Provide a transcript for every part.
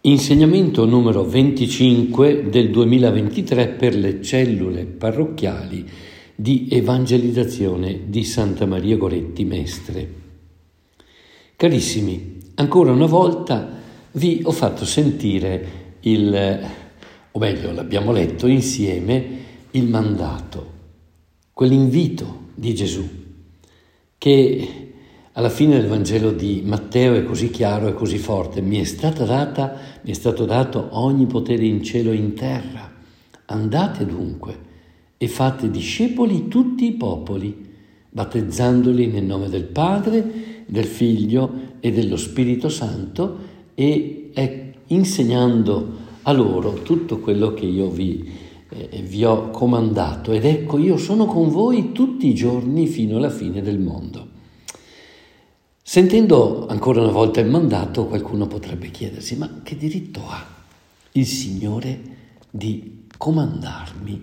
Insegnamento numero 25 del 2023 per le cellule parrocchiali di evangelizzazione di Santa Maria Goretti Mestre. Carissimi, ancora una volta vi ho fatto sentire l'abbiamo letto insieme, il mandato, quell'invito di Gesù che alla fine del Vangelo di Matteo è così chiaro e così forte. Mi è stato dato ogni potere in cielo e in terra. Andate dunque e fate discepoli tutti i popoli, battezzandoli nel nome del Padre, del Figlio e dello Spirito Santo e insegnando a loro tutto quello che io vi ho comandato. Ed ecco, io sono con voi tutti i giorni fino alla fine del mondo. Sentendo ancora una volta il mandato, qualcuno potrebbe chiedersi: ma che diritto ha il Signore di comandarmi,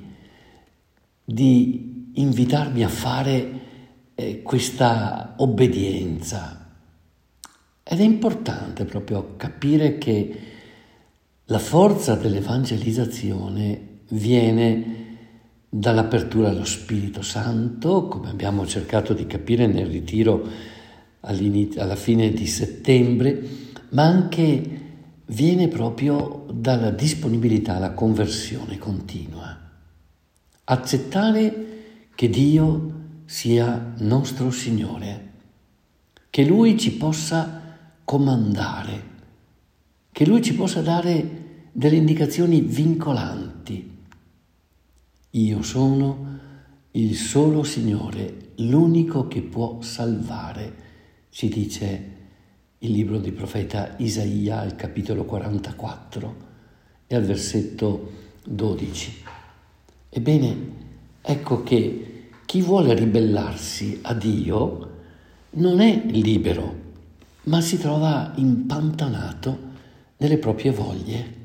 di invitarmi a fare questa obbedienza? Ed è importante proprio capire che la forza dell'evangelizzazione viene dall'apertura allo Spirito Santo, come abbiamo cercato di capire nel ritiro alla fine di settembre, ma anche viene proprio dalla disponibilità alla conversione continua. Accettare che Dio sia nostro Signore, che Lui ci possa comandare, che Lui ci possa dare delle indicazioni vincolanti. Io sono il solo Signore, l'unico che può salvare, ci dice il libro del profeta Isaia al capitolo 44 e al versetto 12. Ebbene, ecco che chi vuole ribellarsi a Dio non è libero, ma si trova impantanato nelle proprie voglie.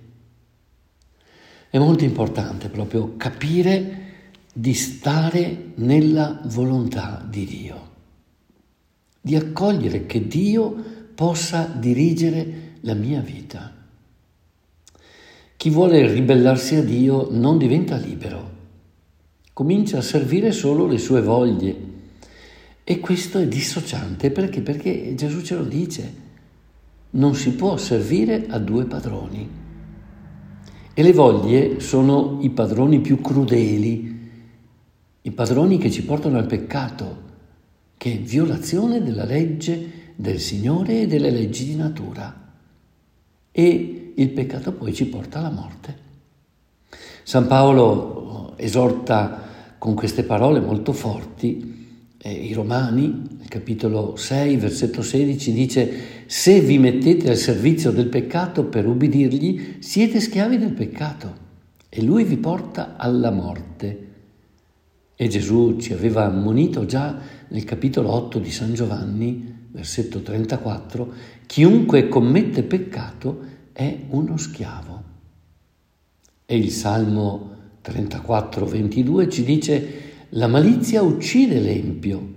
È molto importante proprio capire di stare nella volontà di Dio, di accogliere che Dio possa dirigere la mia vita. Chi vuole ribellarsi a Dio non diventa libero, comincia a servire solo le sue voglie e questo è dissociante perché Gesù ce lo dice, non si può servire a due padroni e le voglie sono i padroni più crudeli, i padroni che ci portano al peccato, che è violazione della legge del Signore e delle leggi di natura. E il peccato poi ci porta alla morte. San Paolo esorta con queste parole molto forti i Romani, nel capitolo 6, versetto 16, dice: se vi mettete al servizio del peccato per ubbidirgli, siete schiavi del peccato e lui vi porta alla morte. E Gesù ci aveva ammonito già nel capitolo 8 di San Giovanni, versetto 34, chiunque commette peccato è uno schiavo. E il Salmo 34, 22 ci dice: la malizia uccide l'empio.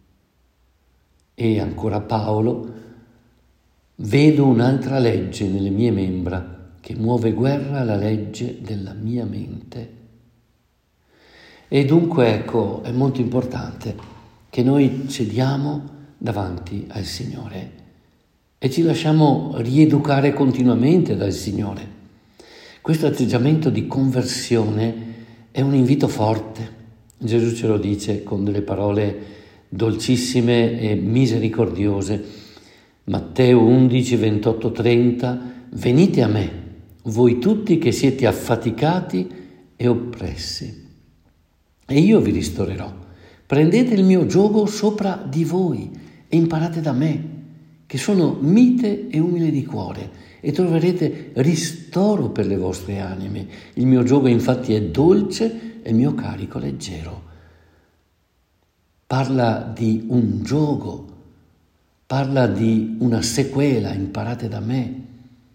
E ancora Paolo: vedo un'altra legge nelle mie membra che muove guerra alla legge della mia mente. E dunque ecco, è molto importante che noi cediamo davanti al Signore e ci lasciamo rieducare continuamente dal Signore. Questo atteggiamento di conversione è un invito forte. Gesù ce lo dice con delle parole dolcissime e misericordiose. Matteo 11, 28, 30: venite a me, voi tutti che siete affaticati e oppressi, e io vi ristorerò. Prendete il mio giogo sopra di voi e imparate da me, che sono mite e umile di cuore, e troverete ristoro per le vostre anime. Il mio giogo infatti è dolce e il mio carico leggero. Parla di un giogo, parla di una sequela, imparate da me.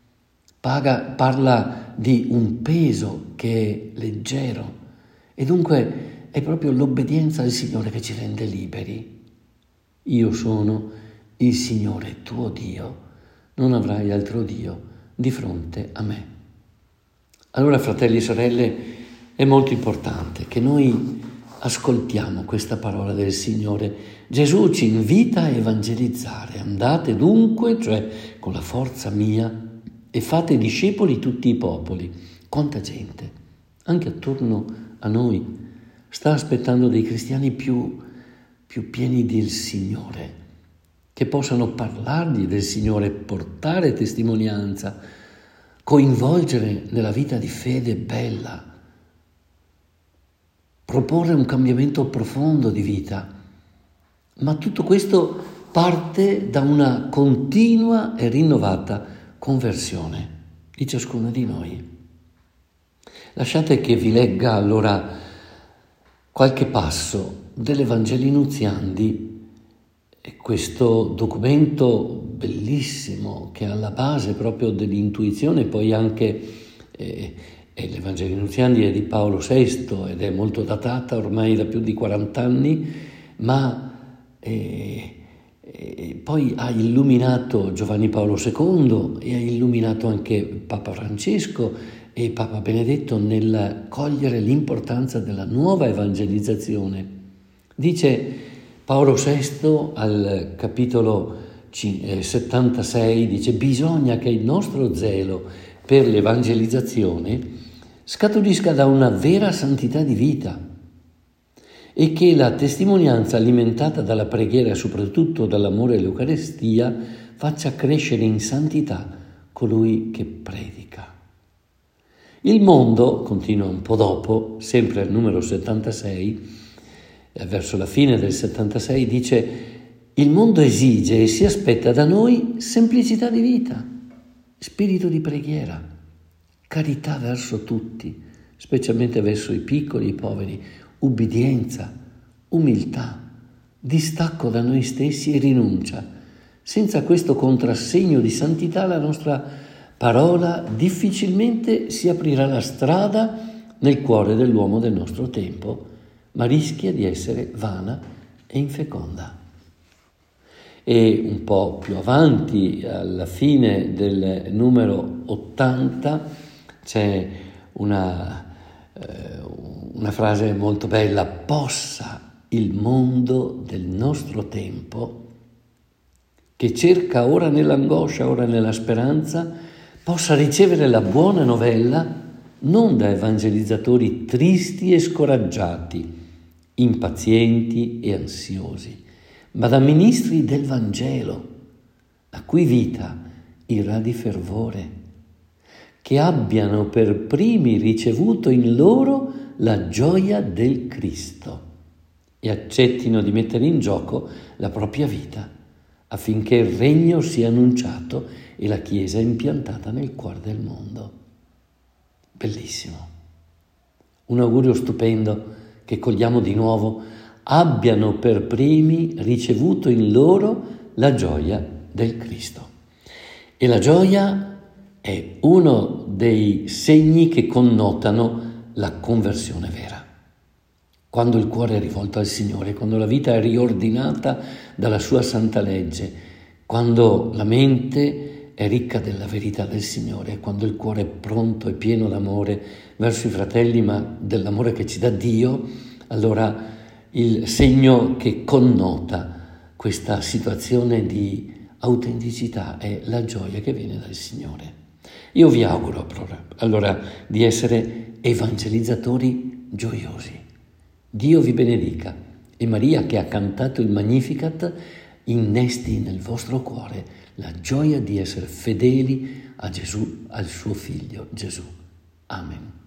Parla di un peso che è leggero e dunque è proprio l'obbedienza al Signore che ci rende liberi. Io sono il Signore tuo Dio, non avrai altro Dio di fronte a me. Allora, fratelli e sorelle, è molto importante che noi ascoltiamo questa parola del Signore. Gesù ci invita a evangelizzare. Andate dunque, cioè con la forza mia, e fate discepoli tutti i popoli. Quanta gente, anche attorno a noi, sta aspettando dei cristiani più pieni del Signore, che possano parlargli del Signore, portare testimonianza, coinvolgere nella vita di fede bella, proporre un cambiamento profondo di vita. Ma tutto questo parte da una continua e rinnovata conversione di ciascuno di noi. Lasciate che vi legga allora qualche passo dell'Evangelii Nunziandi, questo documento bellissimo che è alla base proprio dell'intuizione, poi anche l'Evangelii Nunziandi è di Paolo VI ed è molto datata ormai da più di 40 anni, ma poi ha illuminato Giovanni Paolo II e ha illuminato anche Papa Francesco e Papa Benedetto nel cogliere l'importanza della nuova evangelizzazione. Dice Paolo VI al capitolo 76, dice: bisogna che il nostro zelo per l'evangelizzazione scaturisca da una vera santità di vita e che la testimonianza alimentata dalla preghiera e soprattutto dall'amore all'Eucaristia faccia crescere in santità colui che predica. Il mondo, continua un po' dopo, sempre al numero 76, verso la fine del 76, dice: il mondo esige e si aspetta da noi semplicità di vita, spirito di preghiera, carità verso tutti, specialmente verso i piccoli, i poveri, ubbidienza, umiltà, distacco da noi stessi e rinuncia. Senza questo contrassegno di santità la nostra parola difficilmente si aprirà la strada nel cuore dell'uomo del nostro tempo, ma rischia di essere vana e infeconda. E un po' più avanti, alla fine del numero 80, c'è una frase molto bella: possa il mondo del nostro tempo, che cerca ora nell'angoscia, ora nella speranza, possa ricevere la buona novella non da evangelizzatori tristi e scoraggiati, impazienti e ansiosi, ma da ministri del Vangelo, la cui vita irradi fervore, che abbiano per primi ricevuto in loro la gioia del Cristo e accettino di mettere in gioco la propria vita affinché il regno sia annunciato e la Chiesa impiantata nel cuore del mondo. Bellissimo. Un augurio stupendo che cogliamo di nuovo: abbiano per primi ricevuto in loro la gioia del Cristo. E la gioia è uno dei segni che connotano la conversione vera. Quando il cuore è rivolto al Signore, quando la vita è riordinata dalla sua santa legge, quando la mente è ricca della verità del Signore, quando il cuore è pronto e pieno d'amore verso i fratelli, ma dell'amore che ci dà Dio, allora il segno che connota questa situazione di autenticità è la gioia che viene dal Signore. Io vi auguro allora di essere evangelizzatori gioiosi. Dio vi benedica e Maria, che ha cantato il Magnificat, innesti nel vostro cuore la gioia di essere fedeli a Gesù, al suo Figlio Gesù. Amen.